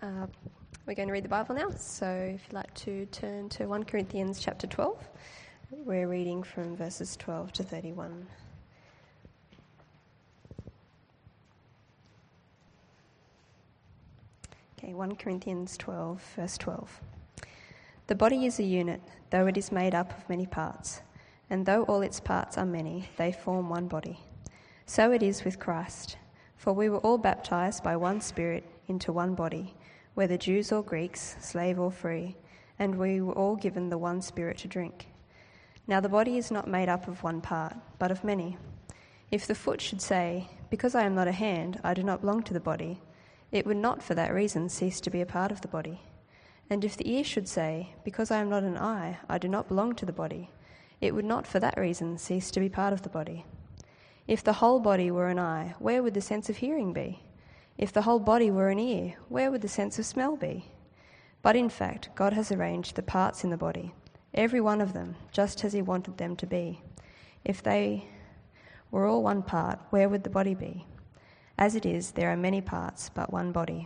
We're going to read the Bible now, so if you'd like to turn to 1 Corinthians chapter 12, we're reading from verses 12 to 31. Okay, 1 Corinthians 12, verse 12. The body is a unit, though it is made up of many parts, and though all its parts are many, they form one body. So it is with Christ, for we were all baptized by one Spirit into one body, whether Jews or Greeks, slave or free, and we were all given the one Spirit to drink. Now the body is not made up of one part, but of many. If the foot should say, "Because I am not a hand, I do not belong to the body," it would not for that reason cease to be a part of the body. And if the ear should say, "Because I am not an eye, I do not belong to the body," it would not for that reason cease to be part of the body. If the whole body were an eye, where would the sense of hearing be? If the whole body were an ear, where would the sense of smell be? But in fact, God has arranged the parts in the body, every one of them, just as he wanted them to be. If they were all one part, where would the body be? As it is, there are many parts, but one body.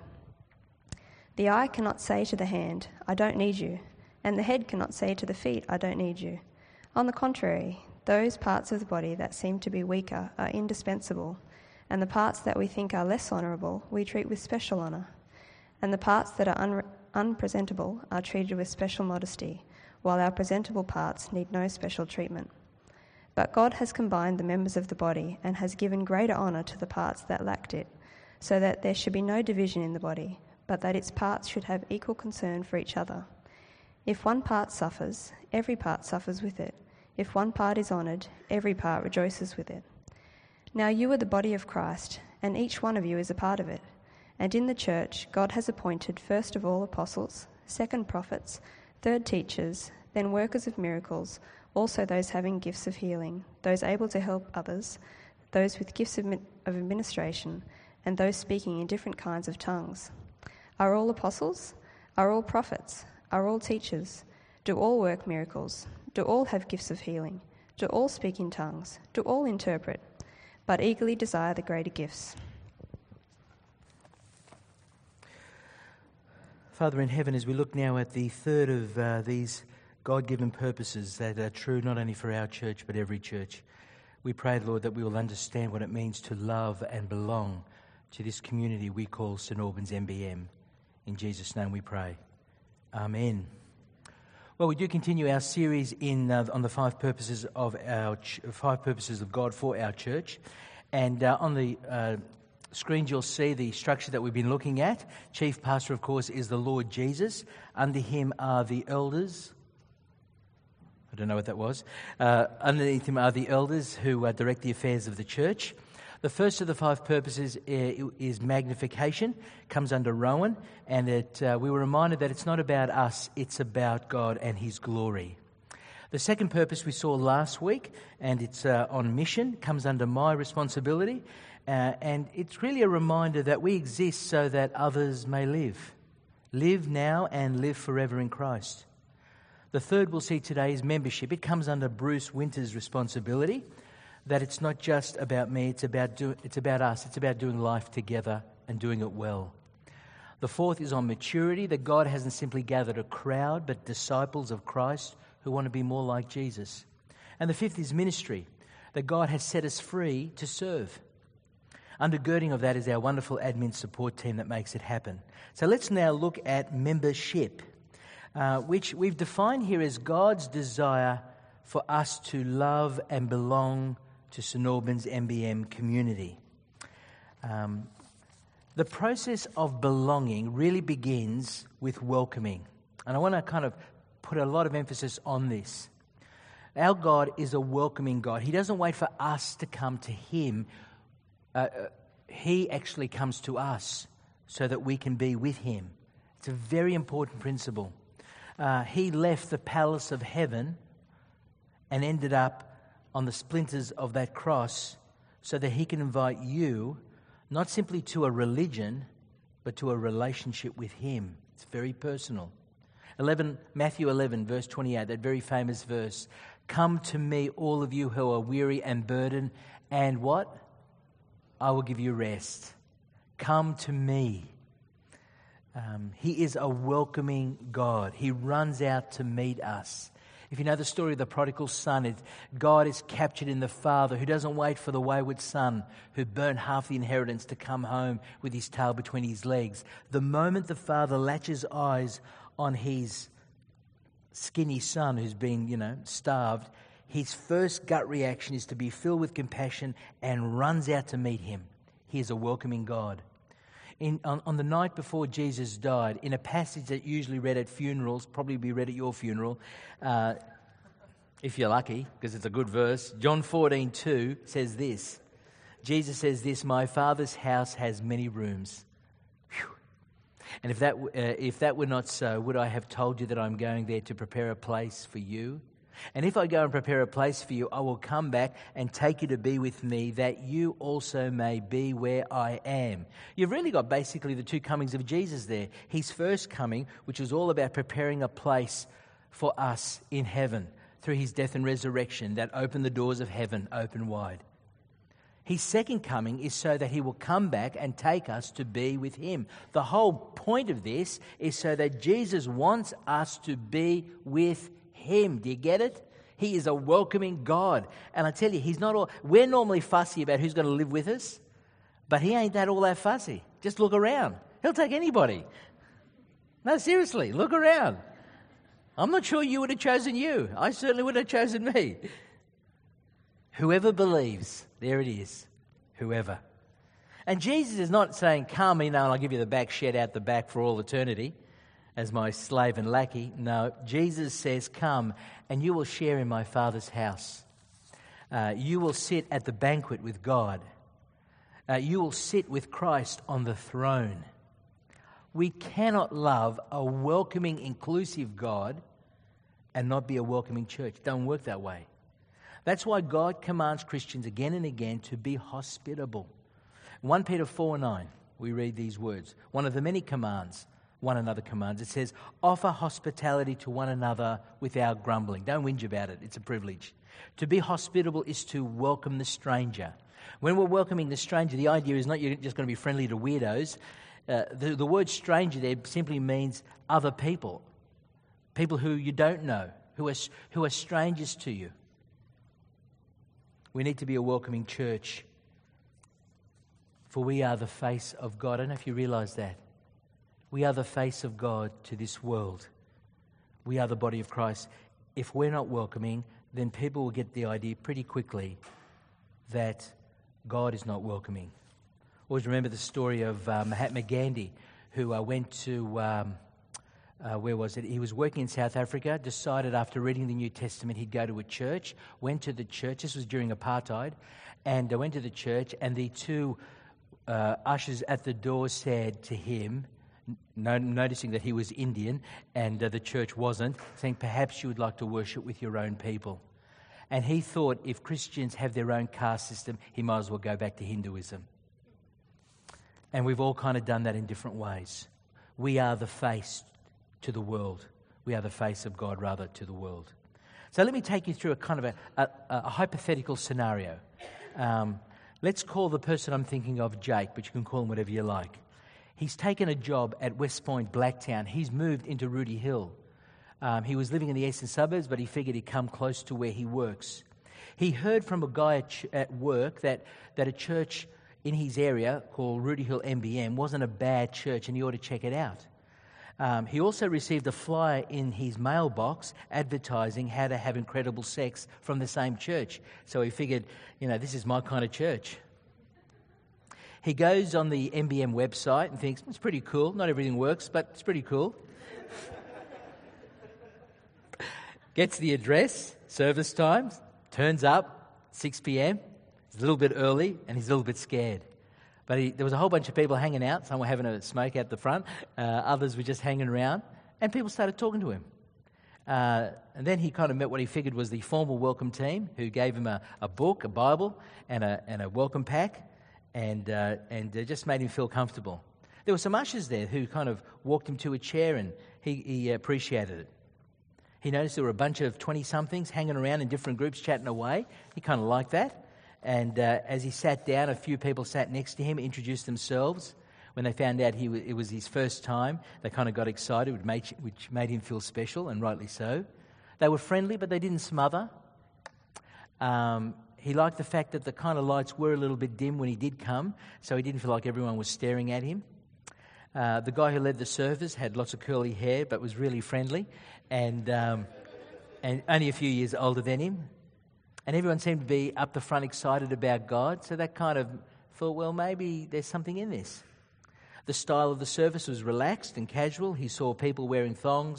The eye cannot say to the hand, "I don't need you," and the head cannot say to the feet, "I don't need you." On the contrary, those parts of the body that seem to be weaker are indispensable, and the parts that we think are less honourable we treat with special honour, and the parts that are unpresentable are treated with special modesty, while our presentable parts need no special treatment. But God has combined the members of the body and has given greater honour to the parts that lacked it, so that there should be no division in the body, but that its parts should have equal concern for each other. If one part suffers, every part suffers with it. If one part is honoured, every part rejoices with it. Now you are the body of Christ, and each one of you is a part of it. And in the church, God has appointed first of all apostles, second prophets, third teachers, then workers of miracles, also those having gifts of healing, those able to help others, those with gifts of administration, and those speaking in different kinds of tongues. Are all apostles? Are all prophets? Are all teachers? Do all work miracles? Do all have gifts of healing? Do all speak in tongues? Do all interpret? But eagerly desire the greater gifts. Father in heaven, as we look now at the third of these God-given purposes that are true not only for our church but every church, we pray, Lord, that we will understand what it means to love and belong to this community we call St Albans MBM. In Jesus' name we pray. Amen. Well, we do continue our series on the five purposes of God for our church, and on the screen you'll see the structure that we've been looking at. Chief pastor, of course, is the Lord Jesus. Under him are the elders. I don't know what that was. Underneath him are the elders who direct the affairs of the church. The first of the five purposes is magnification, comes under Rowan, and we were reminded that it's not about us, it's about God and his glory. The second purpose we saw last week, and it's on mission, comes under my responsibility, and it's really a reminder that we exist so that others may live. Live now and live forever in Christ. The third we'll see today is membership. It comes under Bruce Winter's responsibility. That it's not just about me, it's about us. It's about doing life together and doing it well. The fourth is on maturity, that God hasn't simply gathered a crowd, but disciples of Christ who want to be more like Jesus. And the fifth is ministry, that God has set us free to serve. Undergirding of that is our wonderful admin support team that makes it happen. So let's now look at membership, which we've defined here as God's desire for us to love and belong to St Albans MBM community. The process of belonging really begins with welcoming. And I want to kind of put a lot of emphasis on this. Our God is a welcoming God. He doesn't wait for us to come to him. He actually comes to us so that we can be with him. It's a very important principle. He left the palace of heaven and ended up on the splinters of that cross so that he can invite you not simply to a religion, but to a relationship with him. It's very personal. Matthew 11, verse 28, that very famous verse. Come to me, all of you who are weary and burdened, and what? I will give you rest. Come to me. He is a welcoming God. He runs out to meet us. If you know the story of the prodigal son, God is captured in the father who doesn't wait for the wayward son who burnt half the inheritance to come home with his tail between his legs. The moment the father latches eyes on his skinny son who's been, starved, his first gut reaction is to be filled with compassion and runs out to meet him. He is a welcoming God. On the night before Jesus died, in a passage that usually read at funerals, probably be read at your funeral, if you're lucky, because it's a good verse, John 14:2 says this. Jesus says this, "My Father's house has many rooms." Whew. And if that were not so, would I have told you that I'm going there to prepare a place for you? And if I go and prepare a place for you, I will come back and take you to be with me, that you also may be where I am. You've really got basically the two comings of Jesus there. His first coming, which was all about preparing a place for us in heaven through his death and resurrection that opened the doors of heaven open wide. His second coming is so that he will come back and take us to be with him. The whole point of this is so that Jesus wants us to be with him. Do you get it? He is a welcoming God. And I tell you, we're normally fussy about who's going to live with us, but he ain't all that fussy. Just look around. He'll take anybody. No, seriously, look around. I'm not sure you would have chosen you. I certainly would have chosen me. Whoever believes, there it is, whoever. And Jesus is not saying, come, and I'll give you the back shed out the back for all eternity as my slave and lackey. No, Jesus says, come and you will share in my Father's house. You will sit at the banquet with God. You will sit with Christ on the throne. We cannot love a welcoming, inclusive God and not be a welcoming church. It doesn't work that way. That's why God commands Christians again and again to be hospitable. 1 Peter 4:9, we read these words. One of the many commands one another commands. It says, offer hospitality to one another without grumbling. Don't whinge about it. It's a privilege. To be hospitable is to welcome the stranger. When we're welcoming the stranger, the idea is not you're just going to be friendly to weirdos. The word stranger there simply means other people. People who you don't know, who are strangers to you. We need to be a welcoming church, for we are the face of God. I don't know if you realize that. We are the face of God to this world. We are the body of Christ. If we're not welcoming, then people will get the idea pretty quickly that God is not welcoming. Always remember the story of Mahatma Gandhi, who went to, where was it? He was working in South Africa, decided after reading the New Testament he'd go to a church, went to the church. This was during apartheid, and went to the church, and the two ushers at the door said to him, noticing that he was Indian and the church wasn't, saying, perhaps you would like to worship with your own people. And he thought if Christians have their own caste system, he might as well go back to Hinduism. And we've all kind of done that in different ways. We are the face to the world. We are the face of God, rather, to the world. So let me take you through a kind of a hypothetical scenario. Let's call the person I'm thinking of Jake, but you can call him whatever you like. He's taken a job at West Point, Blacktown. He's moved into Rooty Hill. He was living in the eastern suburbs, but he figured he'd come close to where he works. He heard from a guy at work that a church in his area called Rooty Hill MBM wasn't a bad church and he ought to check it out. He also received a flyer in his mailbox advertising how to have incredible sex from the same church. So he figured, this is my kind of church. He goes on the MBM website and thinks, it's pretty cool. Not everything works, but it's pretty cool. Gets the address, service times, turns up, 6 p.m. It's a little bit early and he's a little bit scared. But there was a whole bunch of people hanging out. Some were having a smoke out the front. Others were just hanging around. And people started talking to him. And then he kind of met what he figured was the formal welcome team, who gave him a book, a Bible, and a welcome pack, and just made him feel comfortable. There were some ushers there who kind of walked him to a chair, and he appreciated it. He noticed there were a bunch of 20-somethings hanging around in different groups chatting away. He kind of liked that. And as he sat down, a few people sat next to him, introduced themselves. When they found out it was his first time, they kind of got excited, which made him feel special, and rightly so. They were friendly, but they didn't smother. He liked the fact that the kind of lights were a little bit dim when he did come, so he didn't feel like everyone was staring at him. The guy who led the service had lots of curly hair, but was really friendly, and only a few years older than him. And everyone seemed to be up the front excited about God, so that kind of thought, well, maybe there's something in this. The style of the service was relaxed and casual. He saw people wearing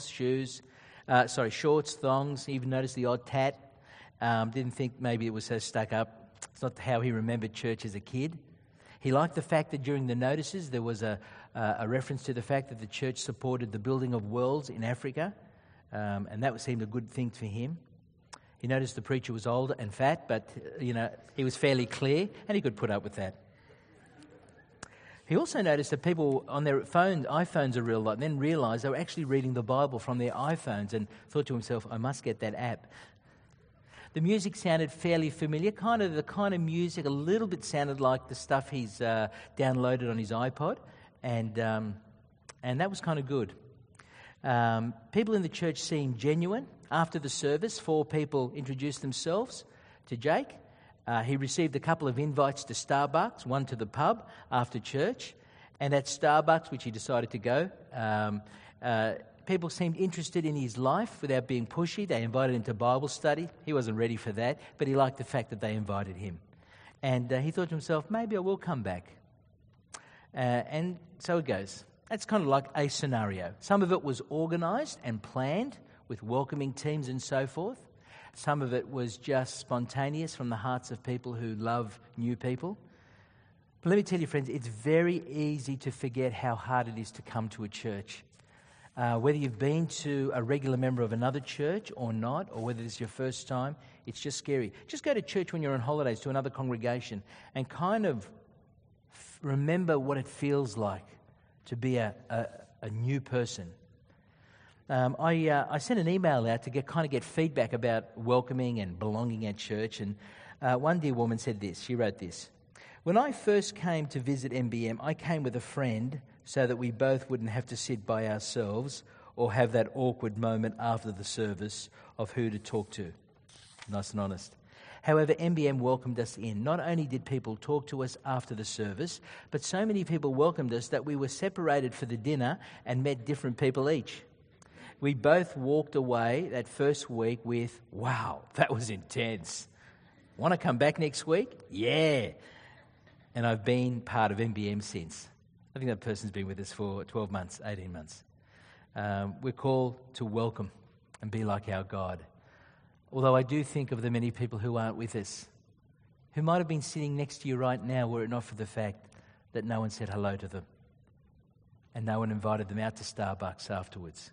shorts, thongs. He even noticed the odd tat. Didn't think maybe it was so stuck up. It's not how he remembered church as a kid. He liked the fact that during the notices there was a reference to the fact that the church supported the building of wells in Africa, and that seemed a good thing for him. He noticed the preacher was older and fat, but he was fairly clear, and he could put up with that. He also noticed that people on their iPhones a real lot, and then realised they were actually reading the Bible from their iPhones, and thought to himself, I must get that app. The music sounded fairly familiar, the kind of music a little bit sounded like the stuff he's downloaded on his iPod, and that was kind of good. People in the church seemed genuine. After the service, 4 people introduced themselves to Jake. He received a couple of invites to Starbucks, one to the pub after church, and at Starbucks, which he decided to go, people seemed interested in his life without being pushy. They invited him to Bible study. He wasn't ready for that, but he liked the fact that they invited him. And he thought to himself, maybe I will come back. And so it goes. That's kind of like a scenario. Some of it was organised and planned with welcoming teams and so forth. Some of it was just spontaneous from the hearts of people who love new people. But let me tell you, friends, it's very easy to forget how hard it is to come to a church. Whether you've been to a regular member of another church or not, or whether it's your first time, it's just scary. Just go to church when you're on holidays to another congregation and kind of remember what it feels like to be a new person. I sent an email out to get feedback about welcoming and belonging at church, and one dear woman said this. She wrote this: when I first came to visit MBM, I came with a friend so that we both wouldn't have to sit by ourselves or have that awkward moment after the service of who to talk to. Nice and honest. However, MBM welcomed us in. Not only did people talk to us after the service, but so many people welcomed us that we were separated for the dinner and met different people each. We both walked away that first week with, wow, that was intense. Want to come back next week? Yeah. And I've been part of MBM since. I think that person's been with us for 12 months, 18 months. We're called to welcome and be like our God. Although I do think of the many people who aren't with us, who might have been sitting next to you right now were it not for the fact that no one said hello to them and no one invited them out to Starbucks afterwards.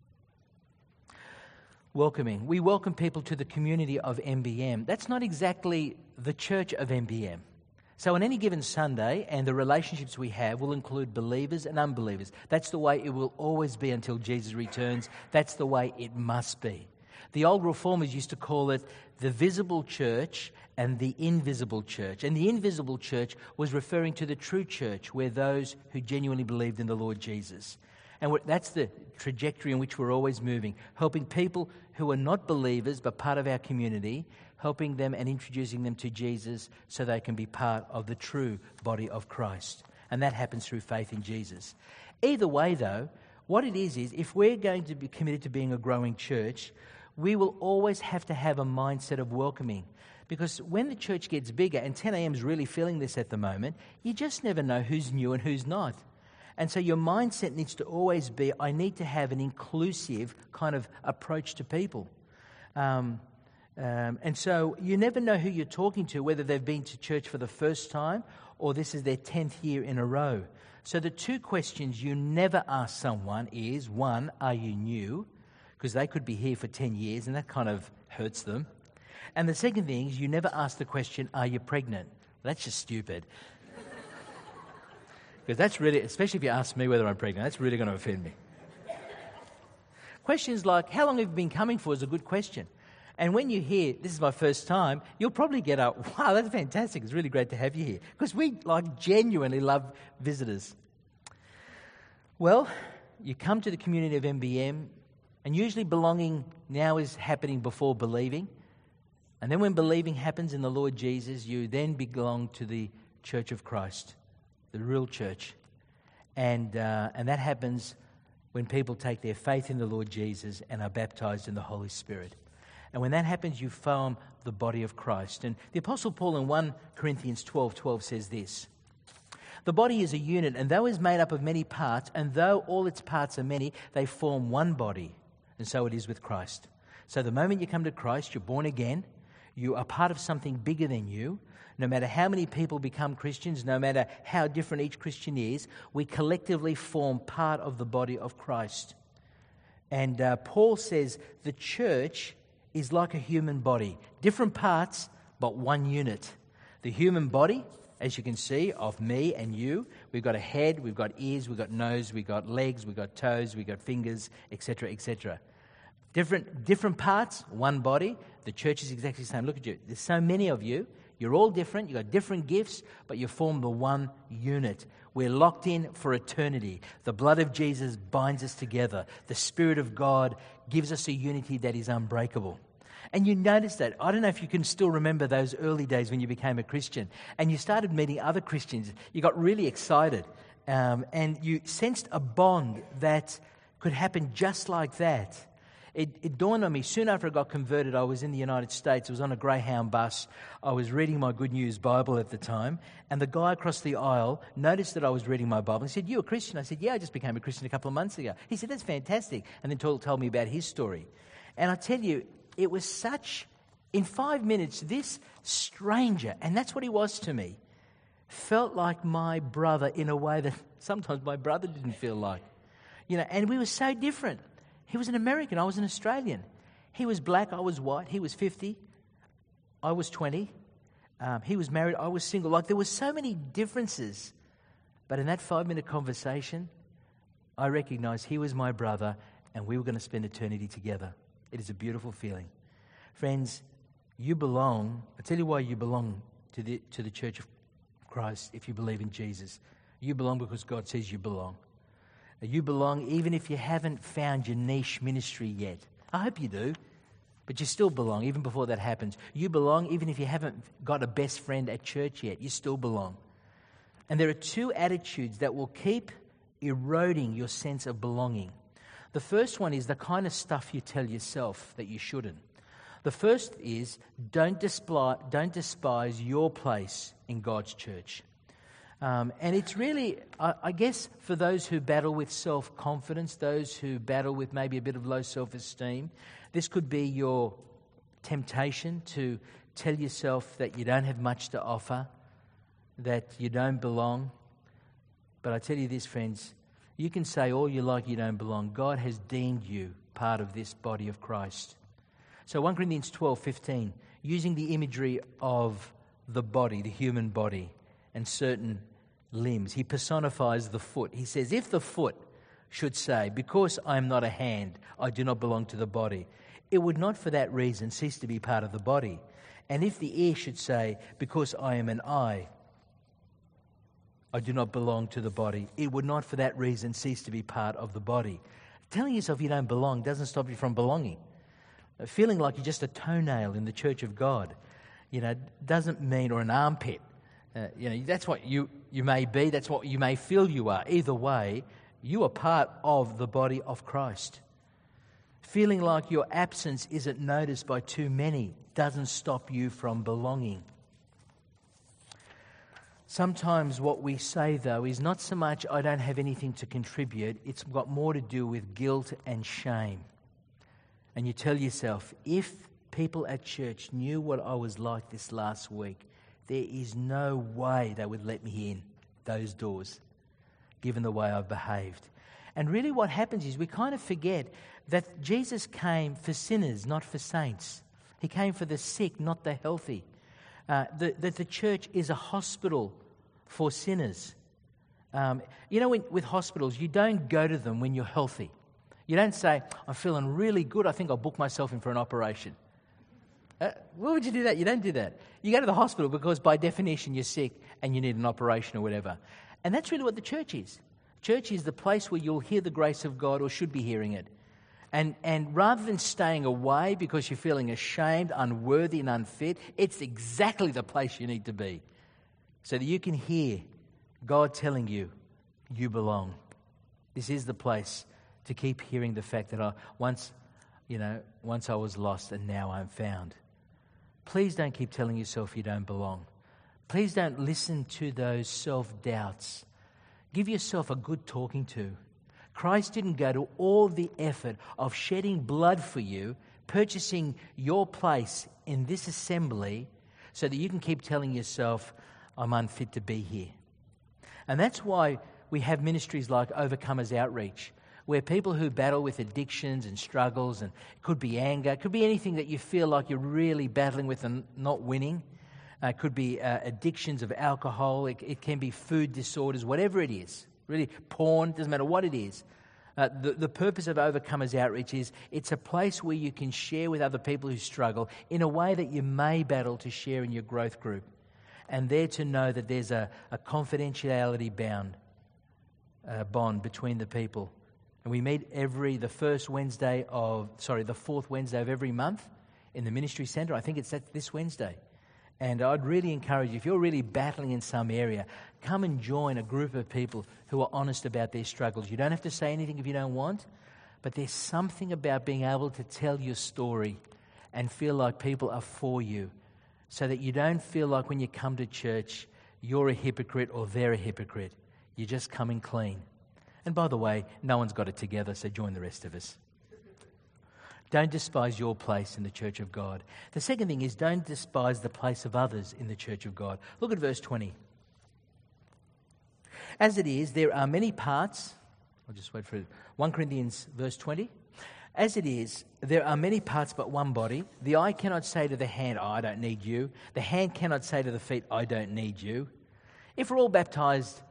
Welcoming. We welcome people to the community of MBM. That's not exactly the church of MBM. So on any given Sunday, and the relationships we have will include believers and unbelievers. That's the way it will always be until Jesus returns. That's the way it must be. The old reformers used to call it the visible church and the invisible church. And the invisible church was referring to the true church, where those who genuinely believed in the Lord Jesus. And that's the trajectory in which we're always moving, helping people who are not believers but part of our community, helping them and introducing them to Jesus so they can be part of the true body of Christ. And that happens through faith in Jesus. Either way, though, what it is if we're going to be committed to being a growing church, we will always have to have a mindset of welcoming. Because when the church gets bigger, and 10 a.m. is really feeling this at the moment, you just never know who's new and who's not. And so your mindset needs to always be, I need to have an inclusive kind of approach to people. And so you never know who you're talking to, whether they've been to church for the first time or this is their 10th year in a row. So the 2 questions you never ask someone is, 1, are you new? Because they could be here for 10 years and that kind of hurts them. And the second thing is you never ask the question, are you pregnant? That's just stupid. Because that's really, especially if you ask me whether I'm pregnant, that's really going to offend me. Questions like, how long have you been coming for is a good question. And when you hear, this is my first time, you'll probably get up, wow, that's fantastic. It's really great to have you here. Because we genuinely love visitors. Well, you come to the community of MBM, and usually belonging now is happening before believing. And then when believing happens in the Lord Jesus, you then belong to the Church of Christ, the real church. And that happens when people take their faith in the Lord Jesus and are baptized in the Holy Spirit. And when that happens, you form the body of Christ. And the Apostle Paul in 1 Corinthians 12:12 says this: "The body is a unit, and though it is made up of many parts, and though all its parts are many, they form one body. And so it is with Christ." So the moment you come to Christ, you're born again. You are part of something bigger than you. No matter how many people become Christians, no matter how different each Christian is, we collectively form part of the body of Christ. And Paul says the church is like a human body. Different parts, but one unit. The human body, as you can see, of me and you, we've got a head, we've got ears, we've got nose, we've got legs, we've got toes, we've got fingers, etc., etc. Different parts, one body. The church is exactly the same. Look at you. There's so many of you. You're all different. You've got different gifts, but you form the one unit. We're locked in for eternity. The blood of Jesus binds us together. The Spirit of God gives us a unity that is unbreakable. And you notice that. I don't know if you can still remember those early days when you became a Christian and you started meeting other Christians. You got really excited and you sensed a bond that could happen just like that. It dawned on me, soon after I got converted, I was in the United States. I was on a Greyhound bus. I was reading my Good News Bible at the time, and the guy across the aisle noticed that I was reading my Bible. He said, "You a Christian?" I said, "Yeah, I just became a Christian a couple of months ago." He said, "That's fantastic," and then told me about his story. And I tell you, it was such, in 5 minutes, this stranger, and that's what he was to me, felt like my brother in a way that sometimes my brother didn't feel like. And we were so different. He was an American, I was an Australian. He was black, I was white. He was 50, I was 20. He was married, I was single. Like, there were so many differences. But in that 5-minute conversation, I recognized he was my brother and we were going to spend eternity together. It is a beautiful feeling. Friends, you belong. I tell you why you belong to the Church of Christ if you believe in Jesus. You belong because God says you belong. You belong even if you haven't found your niche ministry yet. I hope you do, but you still belong even before that happens. You belong even if you haven't got a best friend at church yet. You still belong. And there are two attitudes that will keep eroding your sense of belonging. The first one is the kind of stuff you tell yourself that you shouldn't. The first is don't despise your place in God's church. And it's really, I guess, for those who battle with self-confidence, those who battle with maybe a bit of low self-esteem, this could be your temptation to tell yourself that you don't have much to offer, that you don't belong. But I tell you this, friends, you can say all you like you don't belong. God has deemed you part of this body of Christ. So 1 Corinthians 12:15, using the imagery of the body, the human body, and certain limbs, he personifies the foot. He says, if the foot should say, "Because I am not a hand, I do not belong to the body," it would not for that reason cease to be part of the body. And if the ear should say, "Because I am an eye, I do not belong to the body," it would not for that reason cease to be part of the body. Telling yourself you don't belong doesn't stop you from belonging. Feeling like you're just a toenail in the church of God, doesn't mean, or an armpit. That's what you may be, that's what you may feel you are. Either way, you are part of the body of Christ. Feeling like your absence isn't noticed by too many doesn't stop you from belonging. Sometimes what we say, though, is not so much "I don't have anything to contribute," it's got more to do with guilt and shame. And you tell yourself, if people at church knew what I was like this last week, there is no way they would let me in those doors, given the way I've behaved. And really what happens is we kind of forget that Jesus came for sinners, not for saints. He came for the sick, not the healthy. That the church is a hospital for sinners. With hospitals, you don't go to them when you're healthy. You don't say, "I'm feeling really good, I think I'll book myself in for an operation." Why would you do that? You don't do that. You go to the hospital because by definition you're sick and you need an operation or whatever. And that's really what the church is. Church is the place where you'll hear the grace of God, or should be hearing it. And rather than staying away because you're feeling ashamed, unworthy and unfit, it's exactly the place you need to be so that you can hear God telling you, you belong. This is the place to keep hearing the fact that once I was lost and now I'm found. Please don't keep telling yourself you don't belong. Please don't listen to those self-doubts. Give yourself a good talking to. Christ didn't go to all the effort of shedding blood for you, purchasing your place in this assembly so that you can keep telling yourself, I'm unfit to be here. And that's why we have ministries like Overcomers Outreach, where people who battle with addictions and struggles, and it could be anger, it could be anything that you feel like you're really battling with and not winning. It could be addictions of alcohol, it can be food disorders, whatever it is. Really, porn, doesn't matter what it is. The purpose of Overcomers Outreach is it's a place where you can share with other people who struggle in a way that you may battle to share in your growth group. And there to know that there's a confidentiality bond between the people. And we meet the fourth Wednesday of every month in the ministry centre. I think it's this Wednesday. And I'd really encourage you, if you're really battling in some area, come and join a group of people who are honest about their struggles. You don't have to say anything if you don't want, but there's something about being able to tell your story and feel like people are for you, so that you don't feel like when you come to church, you're a hypocrite or they're a hypocrite. You're just coming clean. And by the way, no one's got it together, so join the rest of us. Don't despise your place in the church of God. The second thing is, don't despise the place of others in the church of God. Look at verse 20. As it is, there are many parts. I'll just wait for it. 1 Corinthians verse 20. As it is, there are many parts but one body. The eye cannot say to the hand, I don't need you. The hand cannot say to the feet, I don't need you. If we're all baptized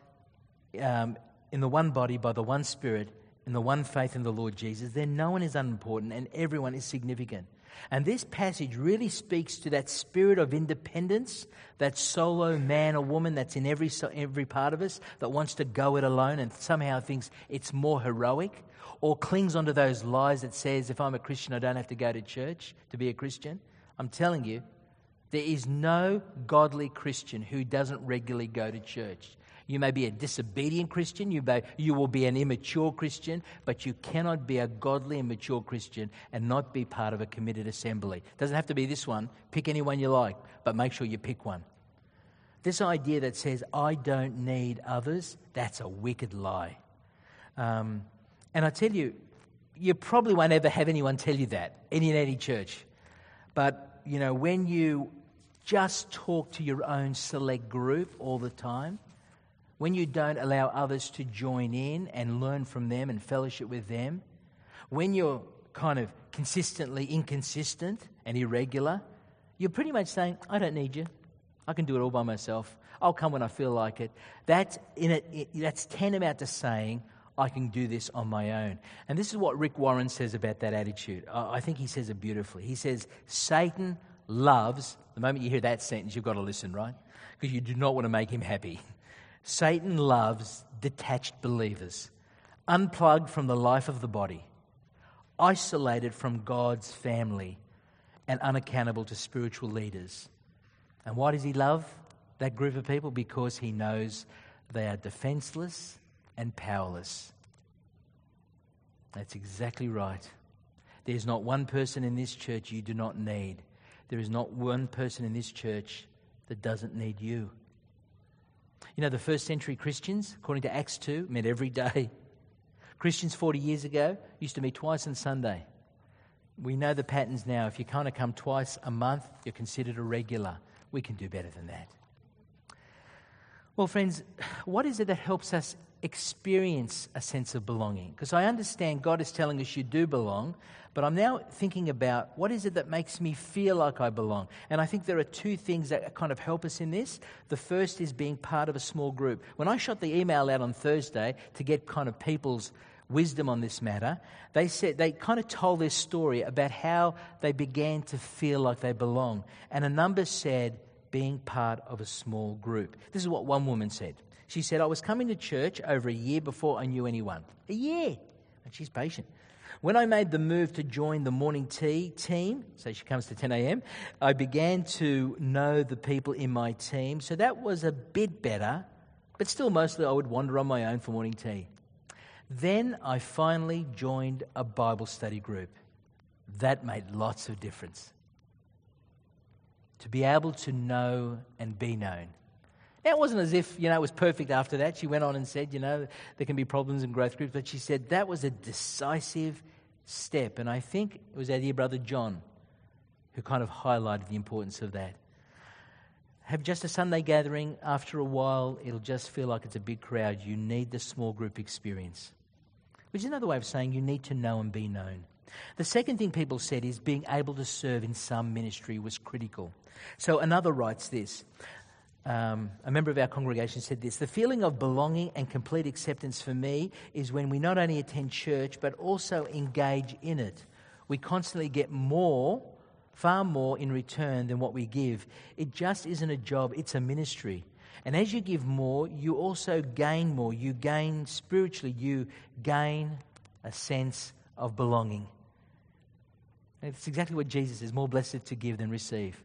in the one body by the one Spirit, in the one faith in the Lord Jesus, then no one is unimportant and everyone is significant. And this passage really speaks to that spirit of independence, that solo man or woman that's in every part of us that wants to go it alone and somehow thinks it's more heroic, or clings onto those lies that says, if I'm a Christian, I don't have to go to church to be a Christian. I'm telling you, there is no godly Christian who doesn't regularly go to church. You may be a disobedient Christian, you will be an immature Christian, but you cannot be a godly and mature Christian and not be part of a committed assembly. Doesn't have to be this one. Pick any one you like, but make sure you pick one. This idea that says, I don't need others, that's a wicked lie. And I tell you, you probably won't ever have anyone tell you that in any church. But, when you just talk to your own select group all the time, when you don't allow others to join in and learn from them and fellowship with them, when you're kind of consistently inconsistent and irregular, you're pretty much saying, I don't need you. I can do it all by myself. I'll come when I feel like it. That's tantamount to saying, I can do this on my own. And this is what Rick Warren says about that attitude. I think he says it beautifully. He says, Satan loves, the moment you hear that sentence, you've got to listen, right? Because you do not want to make him happy. Satan loves detached believers, unplugged from the life of the body, isolated from God's family, and unaccountable to spiritual leaders. And why does he love that group of people? Because he knows they are defenseless and powerless. That's exactly right. There's not one person in this church you do not need. There is not one person in this church that doesn't need you. The first century Christians, according to Acts 2, met every day. Christians 40 years ago used to meet twice on Sunday. We know the patterns now. If you kind of come twice a month, you're considered a regular. We can do better than that. Well, friends, what is it that helps us experience a sense of belonging? Because I understand God is telling us you do belong, but I'm now thinking about what is it that makes me feel like I belong? And I think there are two things that kind of help us in this. The first is being part of a small group. When I shot the email out on Thursday to get kind of people's wisdom on this matter, they kind of told their story about how they began to feel like they belong. And a number said being part of a small group. This is what one woman said. She said, I was coming to church over a year before I knew anyone. A year. And she's patient. When I made the move to join the morning tea team, so she comes to 10 a.m., I began to know the people in my team. So that was a bit better, but still mostly I would wander on my own for morning tea. Then I finally joined a Bible study group. That made lots of difference. To be able to know and be known. Now, it wasn't as if, it was perfect after that. She went on and said, there can be problems in growth groups, but she said that was a decisive step. And I think it was our dear brother John who kind of highlighted the importance of that. Have just a Sunday gathering. After a while, it'll just feel like it's a big crowd. You need the small group experience, which is another way of saying you need to know and be known. The second thing people said is being able to serve in some ministry was critical. So another writes this. A member of our congregation said this: the feeling of belonging and complete acceptance for me is when we not only attend church but also engage in it. We constantly get more, far more in return than what we give. It just isn't a job, it's a ministry. And as you give more, you also gain more. You gain spiritually, you gain a sense of belonging. And it's exactly what Jesus says, more blessed to give than receive.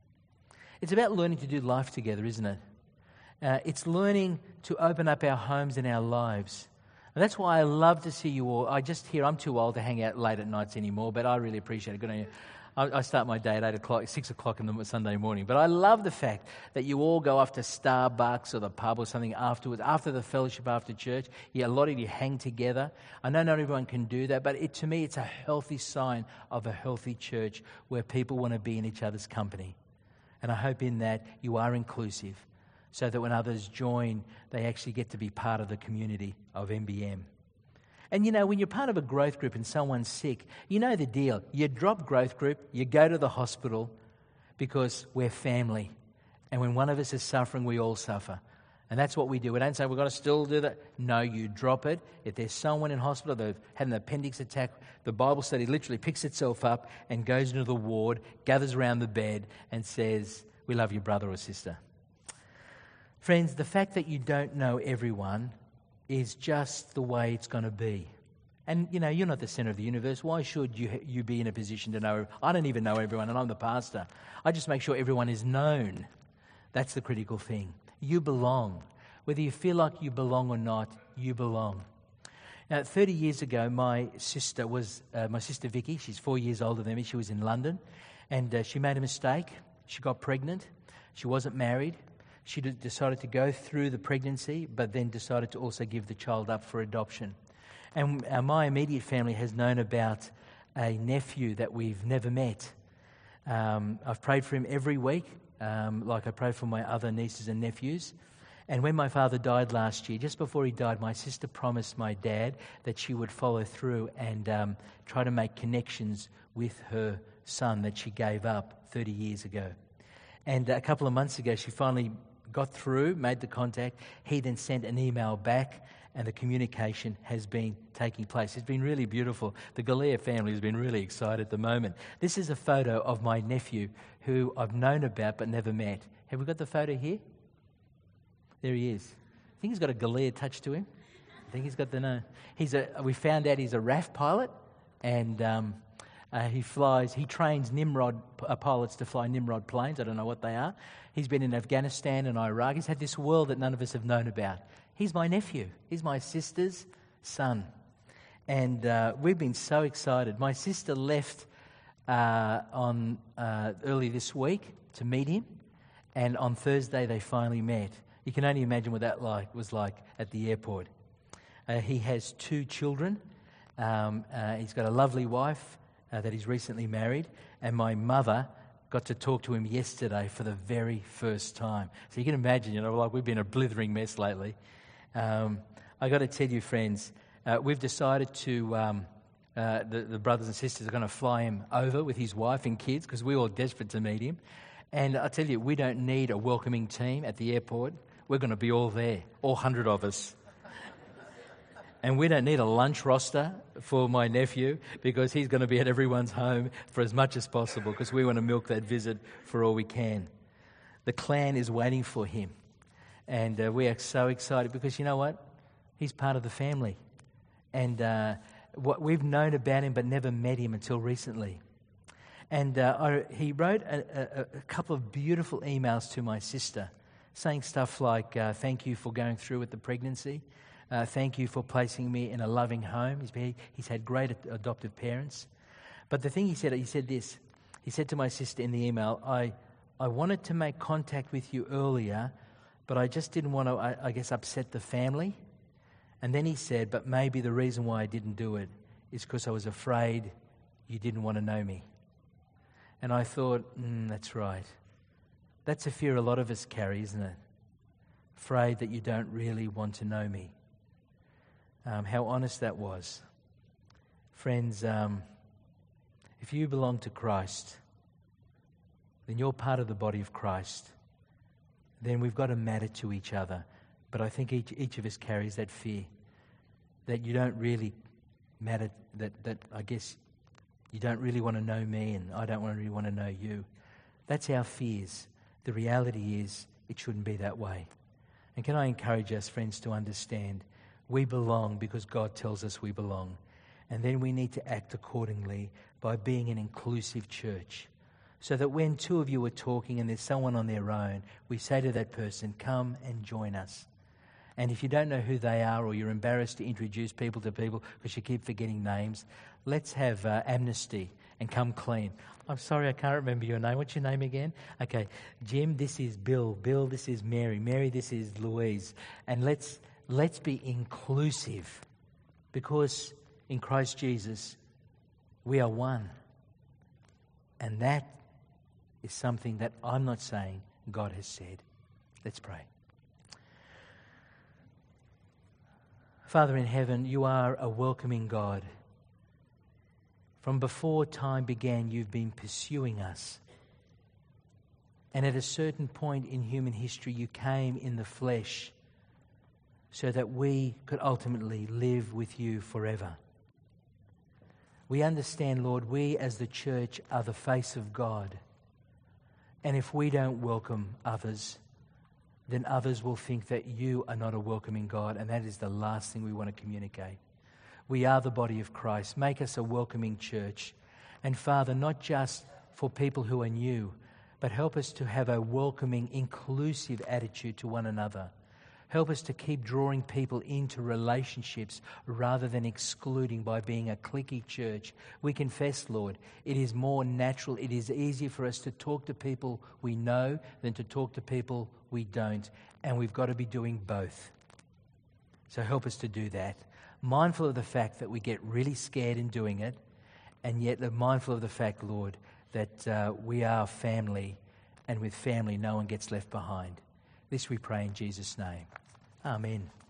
It's about learning to do life together, isn't it? It's learning to open up our homes and our lives. And that's why I love to see you all. I'm too old to hang out late at nights anymore, but I really appreciate it. Good on you. I start my day at 8 o'clock, 6 o'clock in the Sunday morning. But I love the fact that you all go off to Starbucks or the pub or something afterwards, after the fellowship, after church. Yeah, a lot of you hang together. I know not everyone can do that, but to me it's a healthy sign of a healthy church where people want to be in each other's company. And I hope in that you are inclusive so that when others join, they actually get to be part of the community of MBM. And when you're part of a growth group and someone's sick, you know the deal. You drop growth group, you go to the hospital because we're family. And when one of us is suffering, we all suffer. And that's what we do. We don't say we're going to still do that. No, you drop it. If there's someone in hospital, they've had an appendix attack, the Bible study literally picks itself up and goes into the ward, gathers around the bed and says, we love you, brother or sister. Friends, the fact that you don't know everyone is just the way it's going to be. And, you're not the center of the universe. Why should you be in a position to know? I don't even know everyone, and I'm the pastor. I just make sure everyone is known. That's the critical thing. You belong. Whether you feel like you belong or not, you belong. Now, 30 years ago, my sister Vicky, she's 4 years older than me, she was in London, and she made a mistake. She got pregnant. She wasn't married. She decided to go through the pregnancy, but then decided to also give the child up for adoption. And my immediate family has known about a nephew that we've never met. I've prayed for him every week, like I pray for my other nieces and nephews. And when my father died last year, just before he died, my sister promised my dad that she would follow through and try to make connections with her son that she gave up 30 years ago. And a couple of months ago, she finally got through, made the contact. He then sent an email back, and the communication has been taking place. It's been really beautiful. The Galea family has been really excited at the moment. This is a photo of my nephew who I've known about but never met. Have we got the photo here? There he is. I think he's got a Galea touch to him. I think he's got the name. We found out he's a RAF pilot, and he trains Nimrod pilots to fly Nimrod planes. I don't know what they are. He's been in Afghanistan and Iraq. He's had this world that none of us have known about. He's my nephew. He's my sister's son. And we've been so excited. My sister left early this week to meet him, and on Thursday they finally met. You can only imagine what that was like at the airport. He has 2 children. He's got a lovely wife that he's recently married, and my mother got to talk to him yesterday for the very first time. So you can imagine, we've been a blithering mess lately. I got to tell you, friends, we've decided to, the brothers and sisters are going to fly him over with his wife and kids because we're all desperate to meet him. And I tell you, we don't need a welcoming team at the airport. We're going to be all there, all 100 of us. And we don't need a lunch roster for my nephew because he's going to be at everyone's home for as much as possible because we want to milk that visit for all we can. The clan is waiting for him. And we are so excited because you know what? He's part of the family. And what we've known about him but never met him until recently. And he wrote a couple of beautiful emails to my sister saying stuff like, thank you for going through with the pregnancy. Thank you for placing me in a loving home. He's had great adoptive parents. But the thing he said this. He said to my sister in the email, I wanted to make contact with you earlier, but I just didn't want to, I guess, upset the family. And then he said, but maybe the reason why I didn't do it is because I was afraid you didn't want to know me. And I thought, that's right. That's a fear a lot of us carry, isn't it? Afraid that you don't really want to know me. How honest that was. Friends, if you belong to Christ, then you're part of the body of Christ. Then we've got to matter to each other. But I think each of us carries that fear that you don't really matter, that I guess you don't really want to know me and I don't really want to know you. That's our fears. The reality is it shouldn't be that way. And can I encourage us, friends, to understand we belong because God tells us we belong. And then we need to act accordingly by being an inclusive church. So that when two of you are talking and there's someone on their own, we say to that person, come and join us. And if you don't know who they are or you're embarrassed to introduce people to people because you keep forgetting names, let's have amnesty and come clean. I'm sorry, I can't remember your name. What's your name again? Okay, Jim, this is Bill. Bill, this is Mary. Mary, this is Louise. And let's be inclusive because in Christ Jesus, we are one. And that is something that I'm not saying, God has said. Let's pray. Father in heaven, you are a welcoming God. From before time began, you've been pursuing us. And at a certain point in human history, you came in the flesh so that we could ultimately live with you forever. We understand, Lord, we as the church are the face of God. And if we don't welcome others, then others will think that you are not a welcoming God, and that is the last thing we want to communicate. We are the body of Christ. Make us a welcoming church. And Father, not just for people who are new, but help us to have a welcoming, inclusive attitude to one another. Help us to keep drawing people into relationships rather than excluding by being a cliquey church. We confess, Lord, it is more natural, it is easier for us to talk to people we know than to talk to people we don't. And we've got to be doing both. So help us to do that. Mindful of the fact that we get really scared in doing it, and yet mindful of the fact, Lord, that we are family, and with family no one gets left behind. This we pray in Jesus' name. Amen.